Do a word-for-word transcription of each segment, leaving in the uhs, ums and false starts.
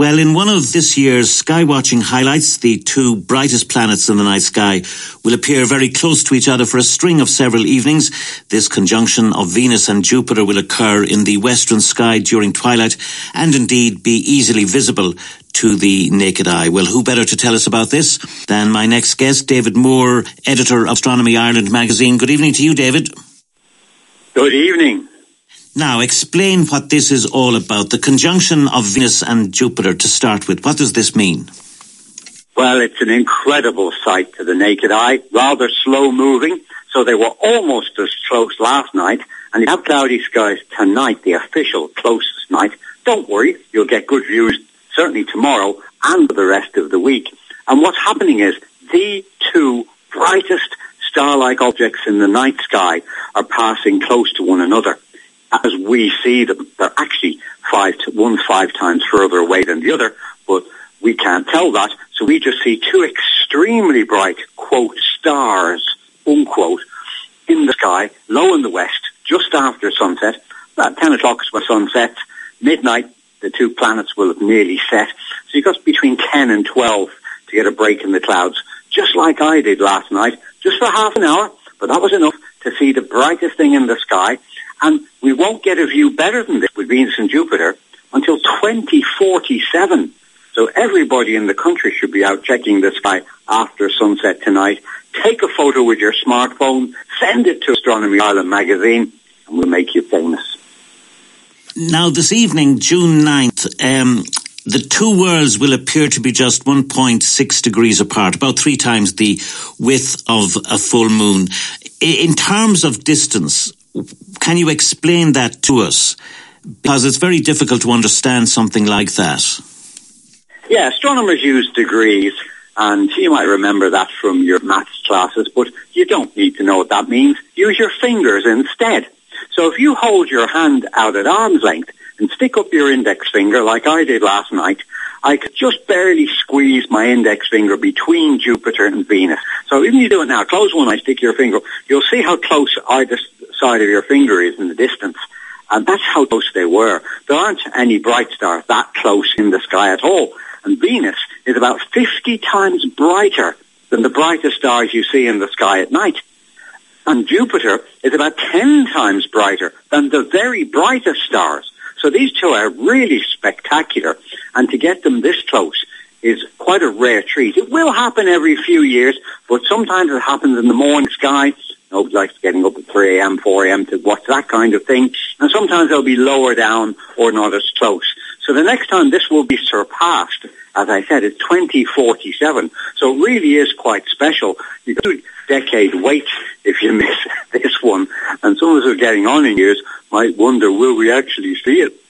Well, in one of this year's Skywatching highlights, the two brightest planets in the night sky will appear very close to each other for a string of several evenings. This conjunction of Venus and Jupiter will occur in the western sky during twilight and indeed be easily visible to the naked eye. Well, who better to tell us about this than my next guest, David Moore, editor of Astronomy Ireland magazine. Good evening to you, David. Good evening. Now, explain what this is all about, the conjunction of Venus and Jupiter to start with. What does this mean? Well, it's an incredible sight to the naked eye, rather slow moving, so they were almost as close last night, and you have cloudy skies tonight, the official closest night. Don't worry, you'll get good views certainly tomorrow and for the rest of the week. And what's happening is the two brightest star-like objects in the night sky are passing close to one another. As we see them, they're actually five to, one's five times further away than the other, but we can't tell that, so we just see two extremely bright, quote, stars, unquote, in the sky, low in the west, just after sunset. About ten o'clock is when sunset. Midnight, the two planets will have nearly set. So you've got between ten and twelve to get a break in the clouds, just like I did last night, just for half an hour, but that was enough to see the brightest thing in the sky. And we won't get a view better than this with Venus and Jupiter until twenty forty-seven. So everybody in the country should be out checking the sky after sunset tonight. Take a photo with your smartphone, send it to Astronomy Ireland magazine, and we'll make you famous. Now, this evening, June ninth, um, the two worlds will appear to be just one point six degrees apart, about three times the width of a full moon. In terms of distance, can you explain that to us? Because it's very difficult to understand something like that. Yeah, astronomers use degrees, and you might remember that from your maths classes, but you don't need to know what that means. Use your fingers instead. So if you hold your hand out at arm's length and stick up your index finger like I did last night, I could just barely squeeze my index finger between Jupiter and Venus. So even if you do it now, close one eye, stick your finger, you'll see how close either side of your finger is in the distance. And that's how close they were. There aren't any bright stars that close in the sky at all. And Venus is about fifty times brighter than the brightest stars you see in the sky at night. And Jupiter is about ten times brighter than the very brightest stars. So these two are really spectacular. And to get them this close is quite a rare treat. It will happen every few years, but sometimes it happens in the morning sky. Nobody likes getting up at three a.m., four a.m. to watch that kind of thing. And sometimes they'll be lower down or not as close. So the next time this will be surpassed, as I said, is twenty forty-seven. So it really is quite special. You got a decade wait if you miss this one. And some of us who are getting on in years might wonder, will we actually see it?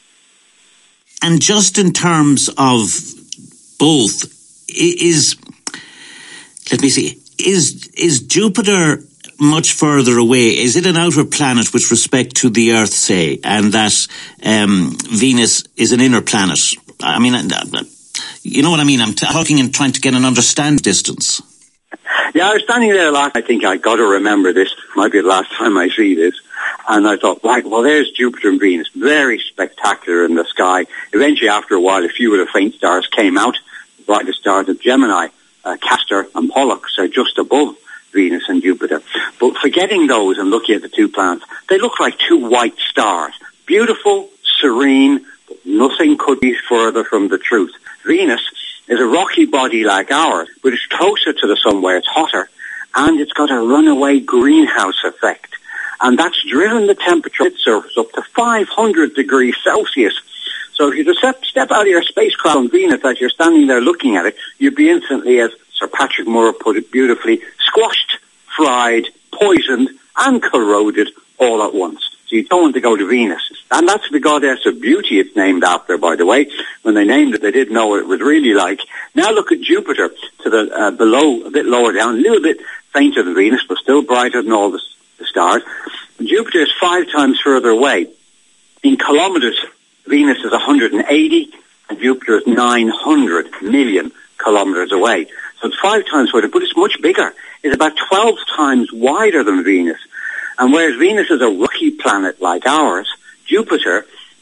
And just in terms of both, is, let me see, is is Jupiter much further away? Is it an outer planet with respect to the Earth, say, and that um, Venus is an inner planet? I mean, you know what I mean? I'm talking and trying to get an understand distance. Yeah, I was standing there last, I think I got to remember this, might be the last time I see this, and I thought, right, well, there's Jupiter and Venus, very spectacular in the sky. Eventually, after a while, a few of the faint stars came out, the brightest stars of Gemini, uh, Castor and Pollux are just above Venus and Jupiter. But forgetting those and looking at the two planets, they look like two white stars. Beautiful, serene, but nothing could be further from the truth. Venus is a rocky body like ours, but it's closer to the sun where it's hotter, and it's got a runaway greenhouse effect. And that's driven the temperature of its surface up to five hundred degrees Celsius. So if you just step, step out of your spacecraft on Venus as you're standing there looking at it, you'd be instantly, as Sir Patrick Moore put it beautifully, squashed, fried, poisoned, and corroded all at once. So you don't want to go to Venus. And that's the goddess of beauty it's named after, by the way. When they named it, they didn't know what it was really like. Now look at Jupiter to the uh, below, a bit lower down, a little bit fainter than Venus, but still brighter than all the, the stars. Jupiter is five times further away. In kilometers, Venus is one hundred eighty, and Jupiter is nine hundred million kilometers away. So it's five times further, but it's much bigger. It's about twelve times wider than Venus. And whereas Venus is a rocky planet like ours, Jupiter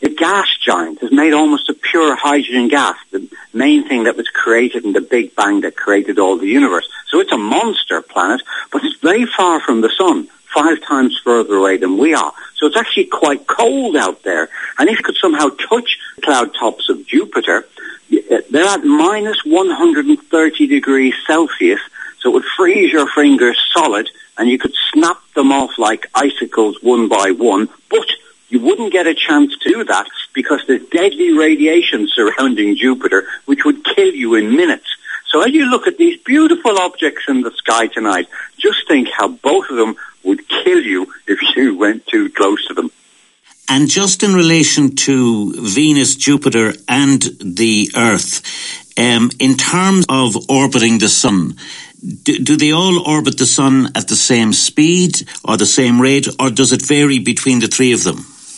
a gas giant. It's made almost of pure hydrogen gas, the main thing that was created in the Big Bang that created all the universe. So it's a monster planet, but it's very far from the sun, five times further away than we are. So it's actually quite cold out there. And if you could somehow touch the cloud tops of Jupiter, they're at minus one hundred thirty degrees Celsius, so it would freeze your fingers solid, and you could snap them off like icicles one by one, but you wouldn't get a chance to do that because there's deadly radiation surrounding Jupiter, which would kill you in minutes. So as you look at these beautiful objects in the sky tonight, just think how both of them would kill you if you went too close to them. And just in relation to Venus, Jupiter, and the Earth, um, in terms of orbiting the Sun, do, do they all orbit the Sun at the same speed or the same rate, or does it vary between the three of them?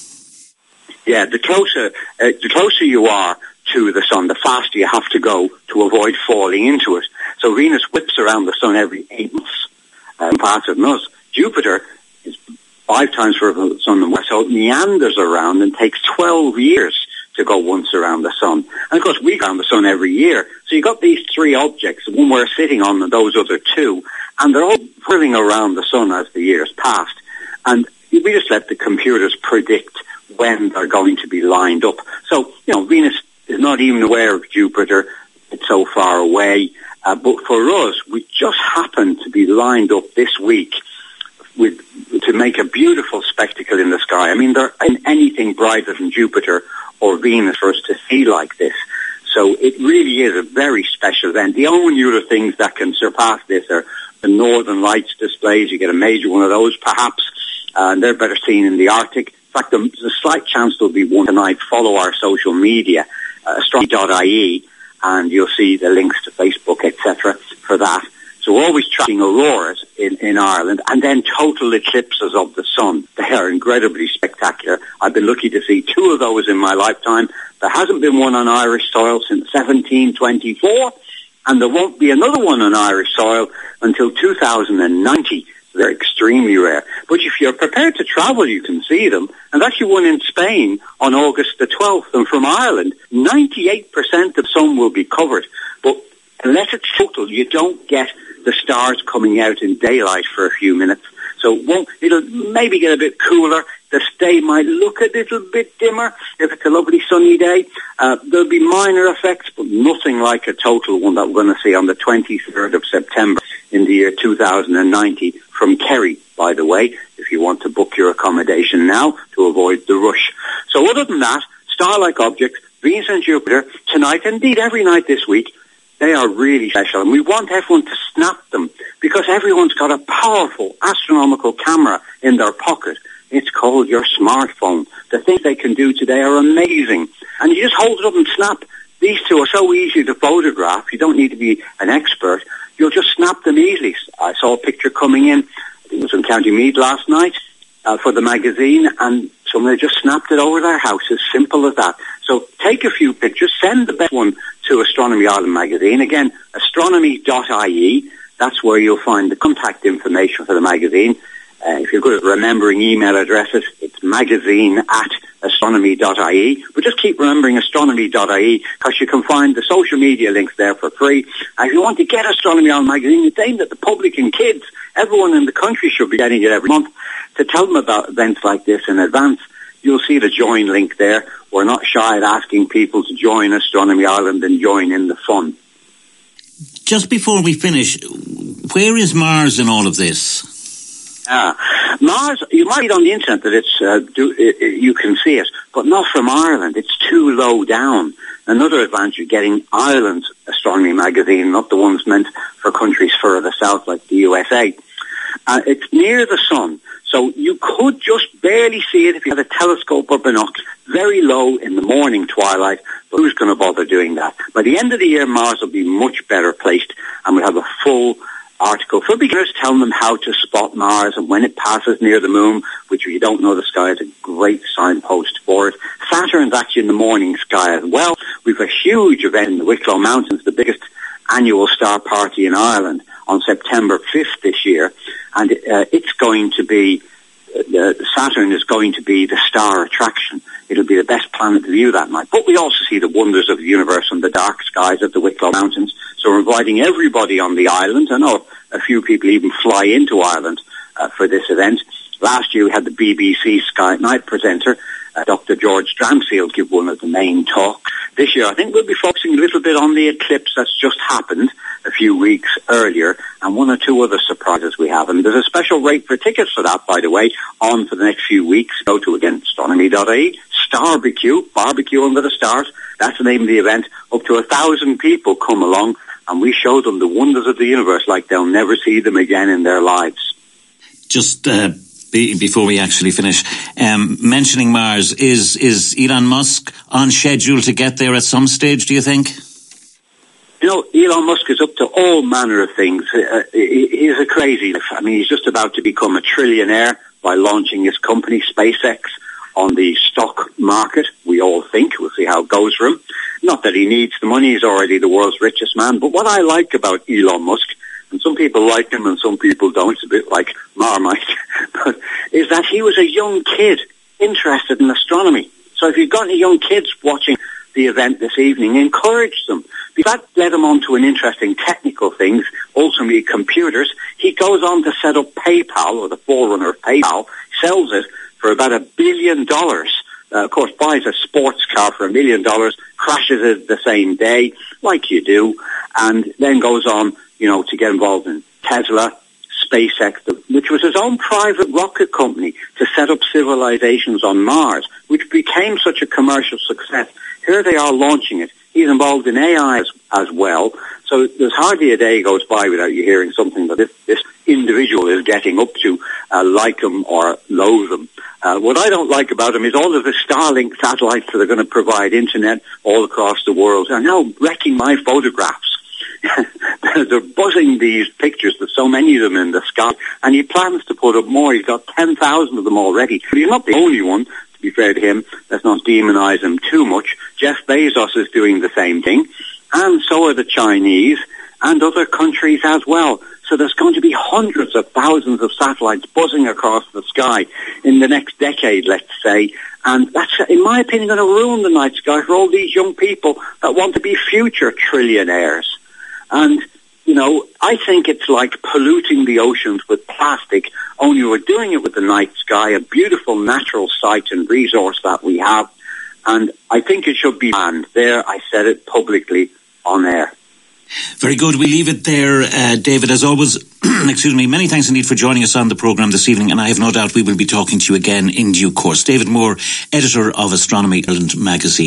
Yeah, the closer, uh, the closer you are to the Sun, the faster you have to go to avoid falling into it. So Venus whips around the Sun every eight months, um, faster than us. Jupiter is five times further than the Sun than we are, so it meanders around and takes twelve years to go once around the Sun. And of course, we go around the Sun every year. So you've got these three objects, the one we're sitting on and those other two, and they're all whirling around the Sun as the years passed. And we just let the computers predict when they're going to be lined up. So, you know, Venus is not even aware of Jupiter. It's so far away. Uh, but for us, we just happen to be lined up this week with to make a beautiful spectacle in the sky. I mean, there ain't anything brighter than Jupiter or Venus for us to see like this. So it really is a very special event. The only other things that can surpass this are the Northern Lights displays. You get a major one of those, perhaps, uh, and they're better seen in the Arctic. In fact, there's a slight chance there'll be one tonight. Follow our social media, uh, astronomy dot I E, and you'll see the links to Facebook, et cetera, for that. So we're always tracking auroras in, in Ireland, and then total eclipses of the sun. They are incredibly spectacular. I've been lucky to see two of those in my lifetime. There hasn't been one on Irish soil since seventeen twenty-four, and there won't be another one on Irish soil until two thousand ninety. They're extremely rare. But if you're prepared to travel, you can see them. And there's actually one in Spain on August the twelfth. And from Ireland, ninety-eight percent of sun will be covered. But unless it's total, you don't get the stars coming out in daylight for a few minutes. So it won't, it'll maybe get a bit cooler. The day might look a little bit dimmer if it's a lovely sunny day. Uh, there'll be minor effects, but nothing like a total one that we're going to see on the twenty-third of September in the year two thousand ninety from Kerry, by the way, if you want to book your accommodation now to avoid the rush. So other than that, star-like objects, Venus and Jupiter, tonight, indeed every night this week, they are really special. And we want everyone to snap them because everyone's got a powerful astronomical camera in their pocket. It's called your smartphone. The things they can do today are amazing. And you just hold it up and snap. These two are so easy to photograph. You don't need to be an expert. You'll just snap them easily. I saw a picture coming in. I think it was in County Meath last night uh, for the magazine, and somebody just snapped it over their house. As simple as that. So take a few pictures. Send the best one to Astronomy Ireland magazine. Again, astronomy dot I E. That's where you'll find the contact information for the magazine. Uh, if you're good at remembering email addresses, it's magazine at astronomy dot I E. But just keep remembering astronomy dot I E because you can find the social media links there for free. And if you want to get Astronomy Ireland magazine, it's aimed at the public and kids. Everyone in the country should be getting it every month. To tell them about events like this in advance, you'll see the join link there. We're not shy at asking people to join Astronomy Ireland and join in the fun. Just before we finish, where is Mars in all of this? Ah, Mars, you might read on the internet that it's uh, do, it, it, you can see it, but not from Ireland. It's too low down. Another advantage of getting Ireland's astronomy magazine, not the ones meant for countries further south like the U S A. Uh, it's near the sun, so you could just barely see it if you had a telescope or binoculars, very low in the morning twilight, but who's going to bother doing that? By the end of the year, Mars will be much better placed, and we'll have a full article for beginners telling them how to spot Mars and when it passes near the moon, which if you don't know the sky is a great signpost for it. Saturn's actually in the morning sky as well. We've a huge event in the Wicklow Mountains, the biggest annual star party in Ireland on September fifth this year, and uh, it's going to be uh, Saturn is going to be the star attraction. It'll be the best planet to view that night. But we also see the wonders of the universe and the dark skies of the Wicklow Mountains. So we're inviting everybody on the island. I know a few people even fly into Ireland uh, for this event. Last year we had the B B C Sky at Night presenter, uh, Doctor George Dramfield, give one of the main talks. This year I think we'll be focusing a little bit on the eclipse that's just happened a few weeks earlier, and one or two other surprises we have. And there's a special rate for tickets for that, by the way, on for the next few weeks. Go to, again, astronomy dot I E, Starbecue, Barbecue Under the Stars. That's the name of the event. Up to a thousand people come along, and we show them the wonders of the universe like they'll never see them again in their lives. Just uh, be, before we actually finish, um, mentioning Mars, is, is Elon Musk on schedule to get there at some stage, do you think? You know, Elon Musk is up to all manner of things. Uh, he, he's a crazy. I mean, he's just about to become a trillionaire by launching his company, SpaceX, on the stock market, we all think. We'll see how it goes for him. Not that he needs the money. He's already the world's richest man. But what I like about Elon Musk, and some people like him and some people don't, it's a bit like Marmite, but is that he was a young kid interested in astronomy. So if you've got any young kids watching the event this evening, encourage them. Because that led him on to an interesting technical things, ultimately computers. He goes on to set up PayPal, or the forerunner of PayPal, sells it for about a billion dollars. Uh, of course, buys a sports car for a million dollars, crashes it the same day, like you do, and then goes on, you know, to get involved in Tesla, SpaceX, which was his own private rocket company to set up civilizations on Mars, which became such a commercial success. Here they are launching it. He's involved in A I as, as well. So there's hardly a day goes by without you hearing something that this, this individual is getting up to, uh, like him or loathe him. Uh, what I don't like about him is all of the Starlink satellites that are going to provide internet all across the world are now wrecking my photographs. They're buzzing these pictures, there's so many of them in the sky, and he plans to put up more. He's got ten thousand of them already. But he's not the only one, to be fair to him. Let's not demonize him too much. Jeff Bezos is doing the same thing, and so are the Chinese and other countries as well. So there's going to be hundreds of thousands of satellites buzzing across the sky in the next decade, let's say. And that's, in my opinion, going to ruin the night sky for all these young people that want to be future trillionaires. And, you know, I think it's like polluting the oceans with plastic, only we're doing it with the night sky, a beautiful natural site and resource that we have. And I think it should be banned. There, I said it publicly on air. Very good. We leave it there, uh, David. As always, excuse me, many thanks indeed for joining us on the programme this evening, and I have no doubt we will be talking to you again in due course. David Moore, editor of Astronomy Ireland magazine.